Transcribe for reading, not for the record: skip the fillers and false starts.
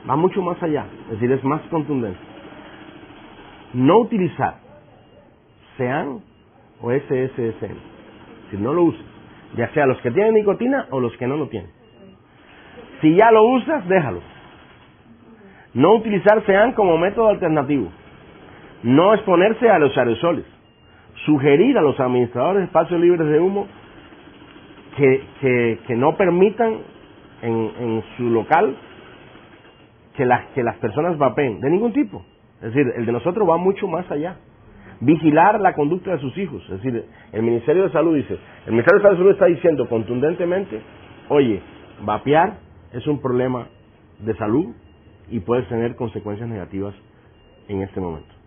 va mucho más allá, es decir, es más contundente. No utilizar SEAN o SSSN, si no lo usas, ya sea los que tienen nicotina o los que no lo tienen. Si ya lo usas, déjalo. No utilizar SEAN como método alternativo. No exponerse a los aerosoles. Sugerir a los administradores de espacios libres de humo que no permitan en su local que las personas vapeen, de ningún tipo. Es decir, el de nosotros va mucho más allá. Vigilar la conducta de sus hijos. Es decir, el Ministerio de Salud dice, el Ministerio de Salud está diciendo contundentemente, oye, vapear es un problema de salud y puede tener consecuencias negativas en este momento.